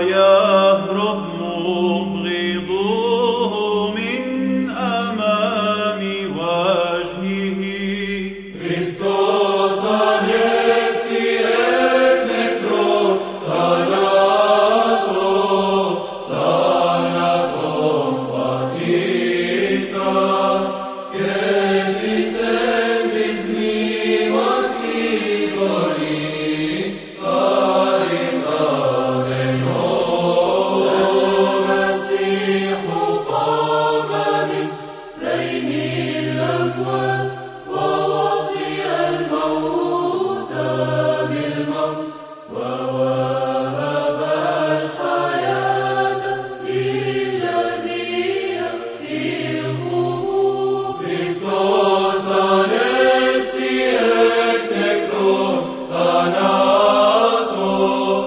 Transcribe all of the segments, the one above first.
ويهرب مبغضوه من أمام وجهه. Hristos anesti et necro, thanaton patisas, cetis embis mimas isoli, aris amenos. المسيح قام من بين الأموات ووطئ الموت بالموت ووهب الحياة للذين في القبور. Christos anesti et necro, thanaton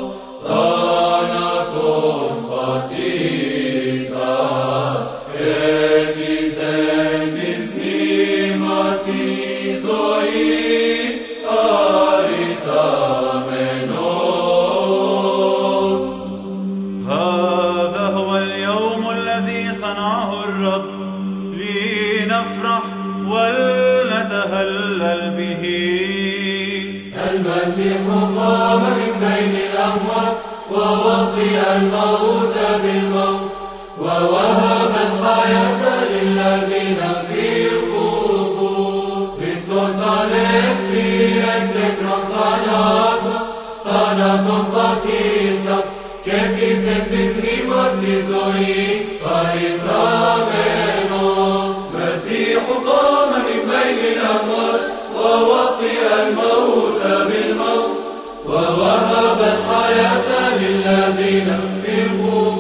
patisas, cetis embis mimas isoi, aris amenos. هذا هو اليوم الذي صنعه الرب، لنفرح ولنتهلل به. المسيح قام من بين الأموات ووطئ الموت بالموت ووهب الحياة للذين في القبور. Christos anesti et necro, thanaton patisas, cetis embis mimas isoi, aris amenos. المسيح قام من بين الأموات ووطئ الموت بالموت ووهب الحياة للذين في القبور.